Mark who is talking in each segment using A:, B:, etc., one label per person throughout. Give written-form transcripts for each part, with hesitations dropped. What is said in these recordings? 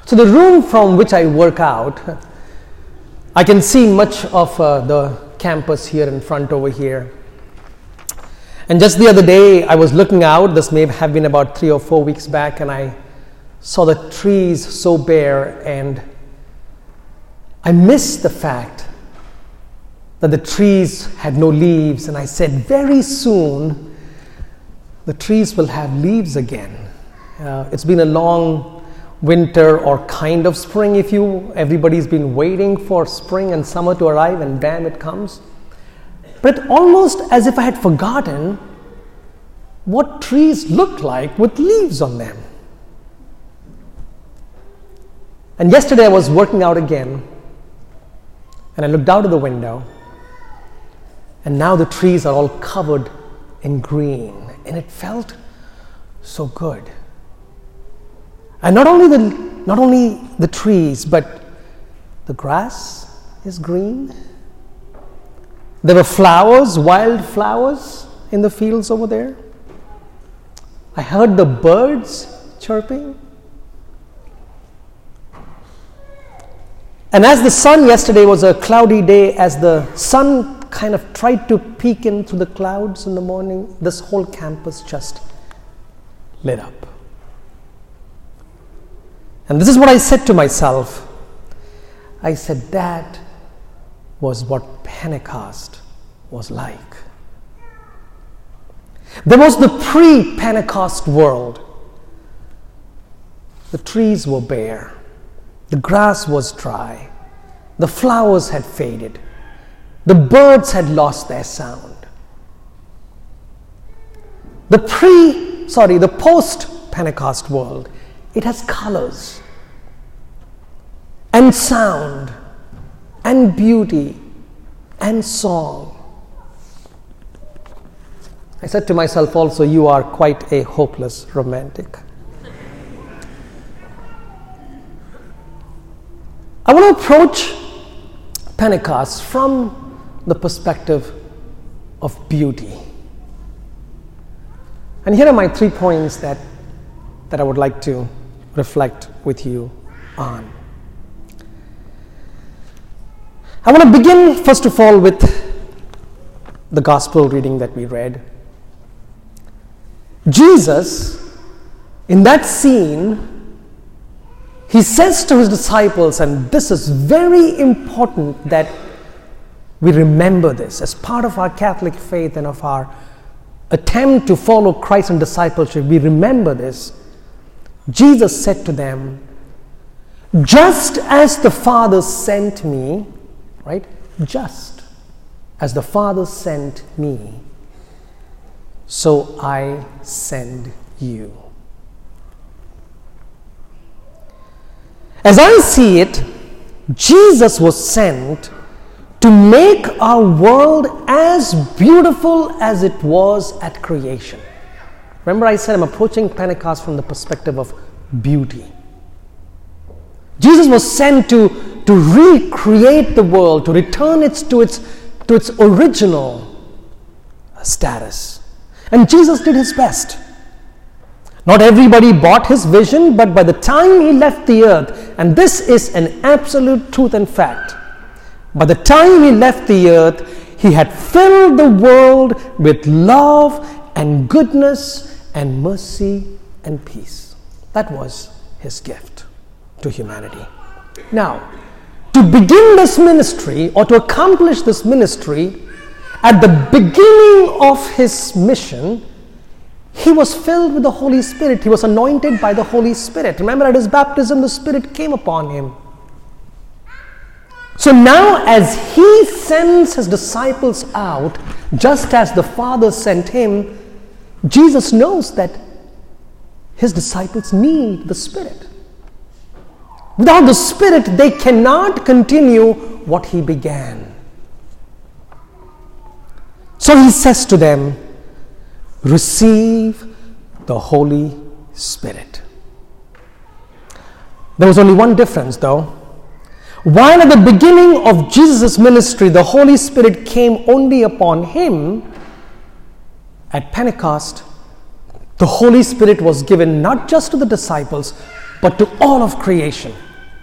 A: So the room from which I work out, I can see much of the campus here in front over here. And just the other day, I was looking out, this may have been about 3 or 4 weeks back, and I saw the trees so bare, and I missed the fact that the trees had no leaves, and I said, very soon, the trees will have leaves again. It's been a long winter or kind of spring, everybody's been waiting for spring and summer to arrive, and bam, it comes. But almost as if I had forgotten what trees look like with leaves on them. And yesterday I was working out again, and I looked out of the window, and now the trees are all covered in green, and it felt so good. And not only the trees, but the grass is green. There were flowers, wild flowers in the fields over there. I heard the birds chirping. And as the sun, yesterday was a cloudy day, as the sun kind of tried to peek in through the clouds in the morning, this whole campus just lit up. And this is what I said to myself. I said, that was what Pentecost was like. There was the pre-Pentecost world. The trees were bare. The grass was dry. The flowers had faded. The birds had lost their sound. The post-Pentecost world, it has colors and sound and beauty and song. I said to myself also, you are quite a hopeless romantic. I want to approach Pentecost from the perspective of beauty. And here are my 3 points that I would like to reflect with you on. I want to begin, first of all, with the gospel reading that we read. Jesus, in that scene, he says to his disciples, and this is very important that we remember this as part of our Catholic faith and of our attempt to follow Christ in discipleship, we remember this. Jesus said to them, just as the Father sent me, right? Just as the Father sent me, so I send you. As I see it, Jesus was sent to make our world as beautiful as it was at creation. Remember, I said I'm approaching Pentecost from the perspective of beauty. Jesus was sent to recreate the world, to return it to its original status. And Jesus did his best. Not everybody bought his vision, but by the time he left the earth, and this is an absolute truth and fact, by the time he left the earth, he had filled the world with love and goodness and mercy and peace. That was his gift to humanity. Now, to begin this ministry or to accomplish this ministry, at the beginning of his mission, he was filled with the Holy Spirit. He was anointed by the Holy Spirit. Remember, at his baptism, the Spirit came upon him. So now, as he sends his disciples out, just as the Father sent him, Jesus knows that his disciples need the Spirit. Without the Spirit, they cannot continue what he began. So he says to them, receive the Holy Spirit. There was only one difference, though. While at the beginning of Jesus' ministry, the Holy Spirit came only upon him, at Pentecost, the Holy Spirit was given not just to the disciples, but to all of creation.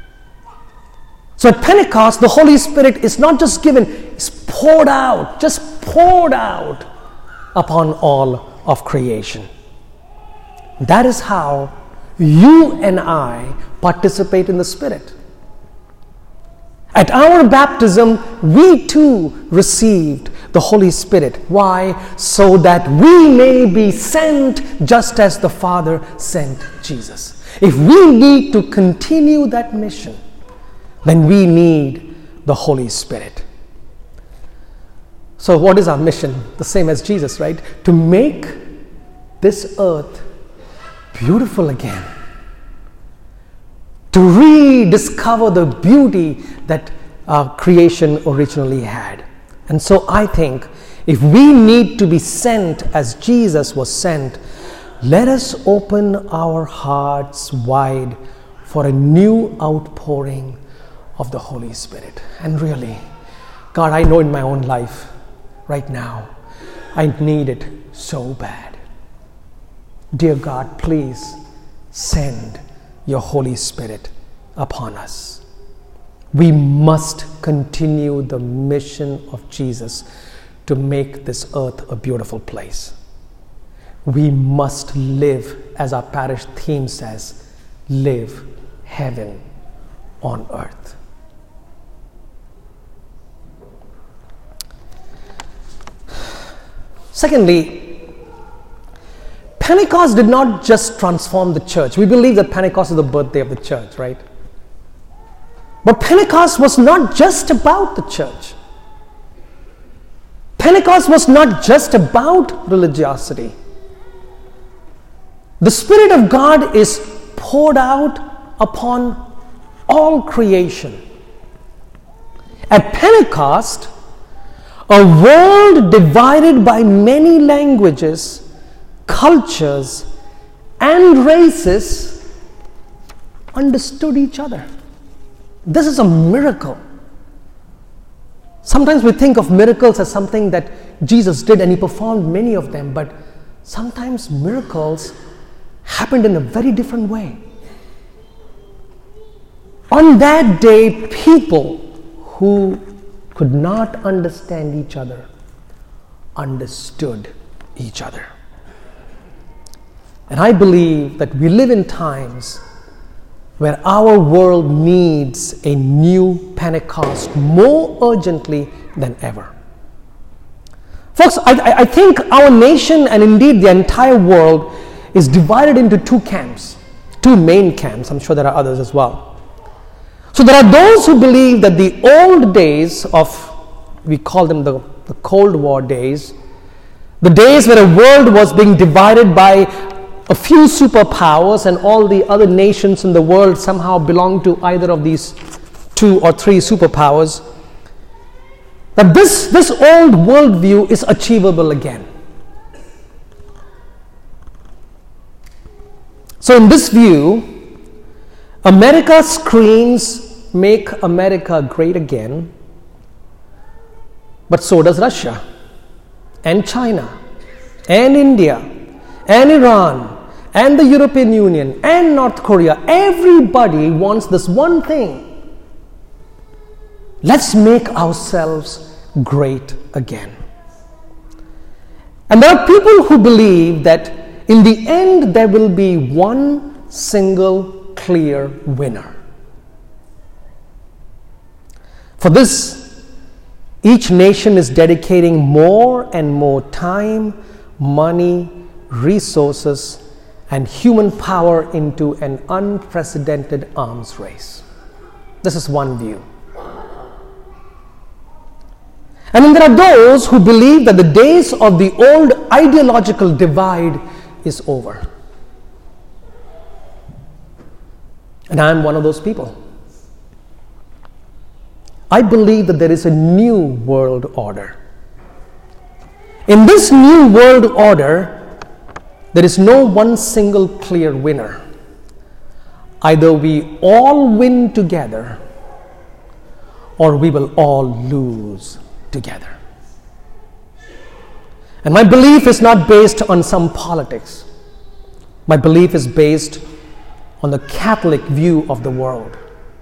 A: So at Pentecost, the Holy Spirit is not just given, it's poured out, just poured out upon all of creation. That is how you and I participate in the Spirit. At our baptism, we too received the Holy Spirit. Why? So that we may be sent just as the Father sent Jesus. If we need to continue that mission, then we need the Holy Spirit. So what is our mission? The same as Jesus, right? To make this earth beautiful again. To rediscover the beauty that creation originally had. And so I think if we need to be sent as Jesus was sent, let us open our hearts wide for a new outpouring of the Holy Spirit. And really, God, I know in my own life right now, I need it so bad. Dear God, please send your Holy Spirit upon us. We must continue the mission of Jesus to make this earth a beautiful place. We must live, as our parish theme says, live heaven on earth. Secondly, Pentecost did not just transform the church. We believe that Pentecost is the birthday of the church, right? But Pentecost was not just about the church. Pentecost was not just about religiosity. The Spirit of God is poured out upon all creation. At Pentecost, a world divided by many languages, cultures, and races understood each other. This is a miracle. Sometimes we think of miracles as something that Jesus did, and he performed many of them, but sometimes miracles happened in a very different way. On that day, people who could not understand each other understood each other. And I believe that we live in times where our world needs a new Pentecost more urgently than ever. Folks, I think our nation, and indeed the entire world, is divided into two camps, two main camps. I'm sure there are others as well. So there are those who believe that the old days of, we call them the Cold War days, the days where a world was being divided by a few superpowers and all the other nations in the world somehow belonged to either of these two or three superpowers, that this old worldview is achievable again. So in this view, America screams, "Make America great again," but so does Russia, and China, and India, and Iran, and the European Union, and North Korea. Everybody wants this one thing: let's make ourselves great again. And there are people who believe that in the end there will be one single clear winner. For this, each nation is dedicating more and more time, money, resources, and human power into an unprecedented arms race. This is one view. And then there are those who believe that the days of the old ideological divide is over. And I am one of those people. I believe that there is a new world order. In this new world order, there is no one single clear winner. Either we all win together, or we will all lose together. And my belief is not based on some politics. My belief is based on the Catholic view of the world.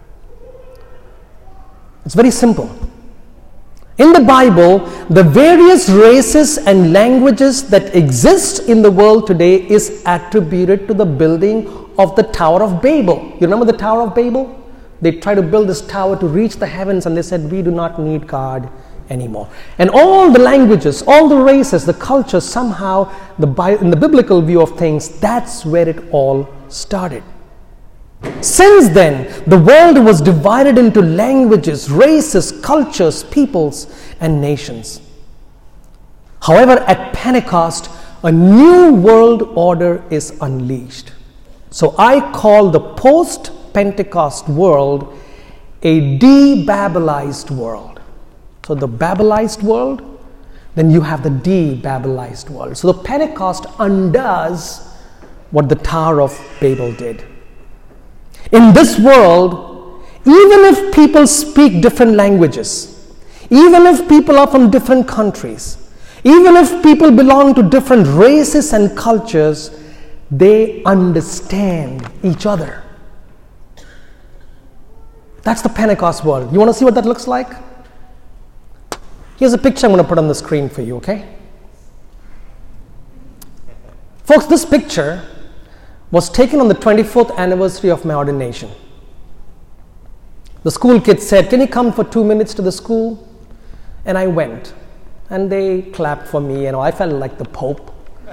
A: It's very simple. In the Bible, the various races and languages that exist in the world today is attributed to the building of the Tower of Babel. You remember the Tower of Babel? They tried to build this tower to reach the heavens, and they said, we do not need God anymore. And all the languages, all the races, the cultures, somehow, in the biblical view of things, that's where it all started. Since then, the world was divided into languages, races, cultures, peoples, and nations. However, at Pentecost, a new world order is unleashed. So I call the post-Pentecost world a de-Babylized world. So the Babylized world, then you have the de-Babylized world. So the Pentecost undoes what the Tower of Babel did. In this world, even if people speak different languages, even if people are from different countries, even if people belong to different races and cultures, they understand each other. That's the Pentecost world. You want to see what that looks like? Here's a picture I'm going to put on the screen for you, okay? Folks, this picture was taken on the 24th anniversary of my ordination. The school kids said, can you come for 2 minutes to the school? And I went. And they clapped for me, I felt like the Pope.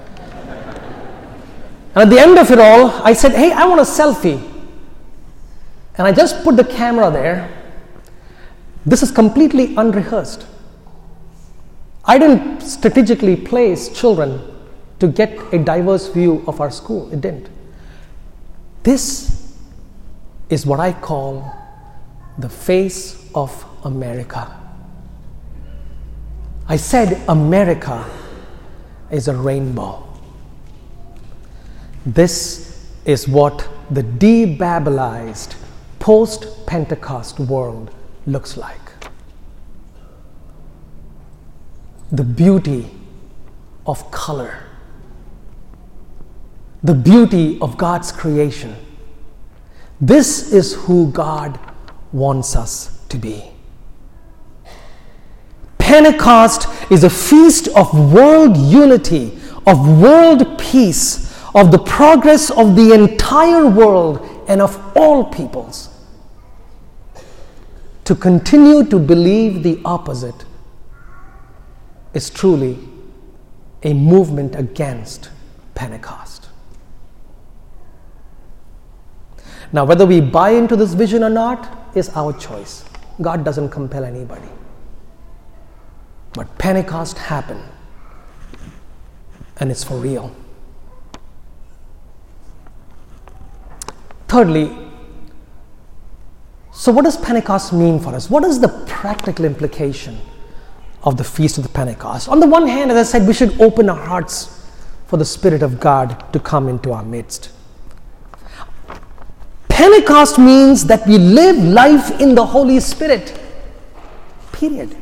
A: And at the end of it all, I said, hey, I want a selfie. And I just put the camera there. This is completely unrehearsed. I didn't strategically place children to get a diverse view of our school. It didn't. This is what I call the face of America. I said America is a rainbow. This is what the de-Babylized post-Pentecost world looks like. The beauty of color. The beauty of God's creation. This is who God wants us to be. Pentecost is a feast of world unity, of world peace, of the progress of the entire world and of all peoples. To continue to believe the opposite is truly a movement against Pentecost. Now, whether we buy into this vision or not is our choice. God doesn't compel anybody. But Pentecost happened, and it's for real. Thirdly, so what does Pentecost mean for us? What is the practical implication of the Feast of the Pentecost? On the one hand, as I said, we should open our hearts for the Spirit of God to come into our midst. Pentecost means that we live life in the Holy Spirit. Period.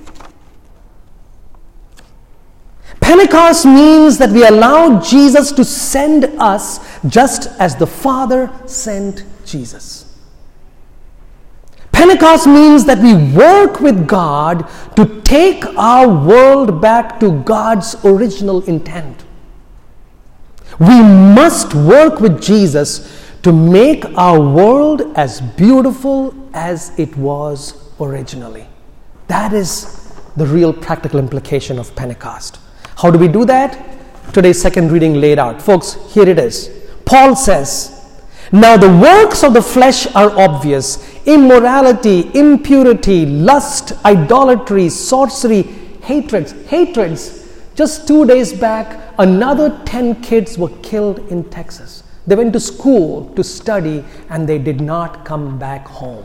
A: Pentecost means that we allow Jesus to send us just as the Father sent Jesus. Pentecost means that we work with God to take our world back to God's original intent. We must work with Jesus to make our world as beautiful as it was originally. That is the real practical implication of Pentecost. How do we do that? Today's second reading laid out. Folks, here it is. Paul says, now the works of the flesh are obvious: immorality, impurity, lust, idolatry, sorcery, hatreds. Just 2 days back, another 10 kids were killed in Texas. They went to school to study and they did not come back home.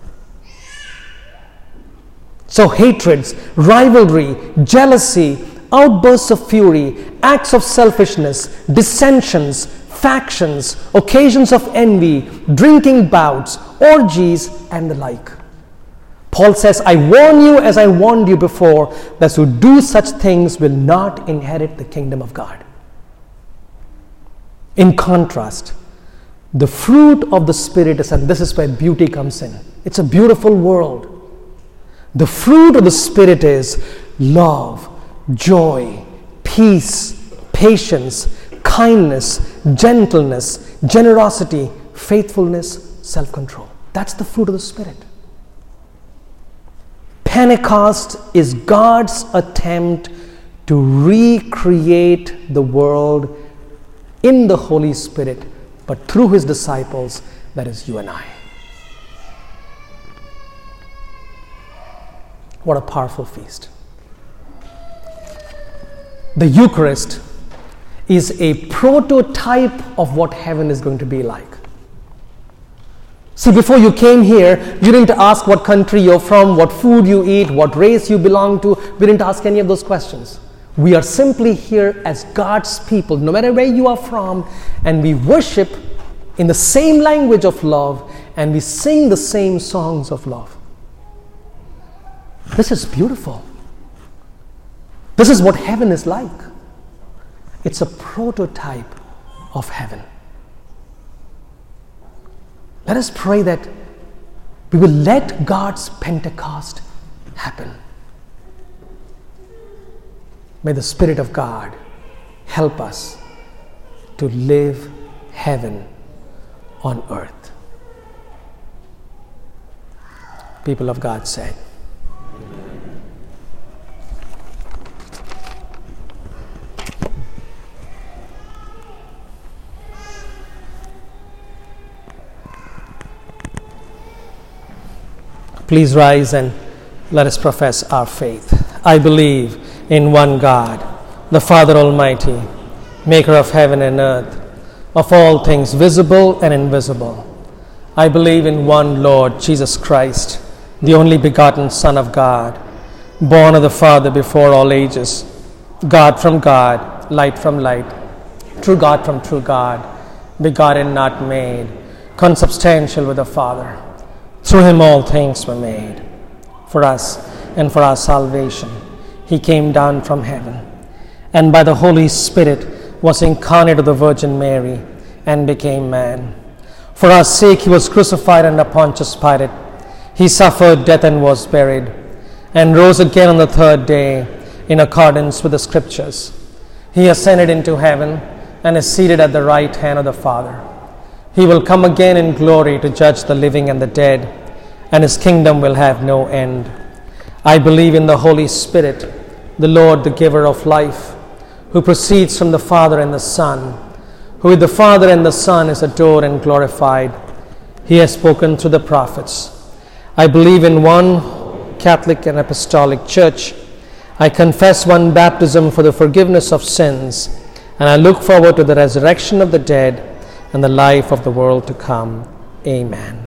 A: So hatreds, rivalry, jealousy, outbursts of fury, acts of selfishness, dissensions, factions, occasions of envy, drinking bouts, orgies, and the like. Paul says, I warn you as I warned you before, that those who do such things will not inherit the kingdom of God. In contrast, The fruit of the Spirit is, and this is where beauty comes in. It's a beautiful world. The fruit of the Spirit is love, joy, peace, patience, kindness, gentleness, generosity, faithfulness, self-control. That's the fruit of the Spirit. Pentecost is God's attempt to recreate the world in the Holy Spirit, but through His disciples, that is you and I. What a powerful feast. The Eucharist is a prototype of what heaven is going to be like. See, before you came here, you didn't ask what country you're from, what food you eat, what race you belong to. We didn't ask any of those questions. We are simply here as God's people, no matter where you are from, and we worship in the same language of love, and we sing the same songs of love. This is beautiful. This is what heaven is like. It's a prototype of heaven. Let us pray that we will let God's Pentecost happen. May the Spirit of God help us to live heaven on earth. People of God said, please rise and let us profess our faith. I believe in one God, the Father Almighty, maker of heaven and earth, of all things visible and invisible. I believe in one Lord Jesus Christ, the only begotten Son of God, born of the Father before all ages, God from God, light from light, true God from true God, begotten, not made, consubstantial with the Father. Through Him all things were made. For us and for our salvation, He came down from heaven, and by the Holy Spirit was incarnate of the Virgin Mary and became man. For our sake He was crucified under Pontius Pilate. He suffered death and was buried, and rose again on the third day in accordance with the Scriptures. He ascended into heaven and is seated at the right hand of the Father. He will come again in glory to judge the living and the dead, and His kingdom will have no end. I believe in the Holy Spirit, the Lord, the giver of life, who proceeds from the Father and the Son, who with the Father and the Son is adored and glorified. He has spoken through the prophets. I believe in one Catholic and Apostolic Church. I confess one baptism for the forgiveness of sins, and I look forward to the resurrection of the dead and the life of the world to come. Amen.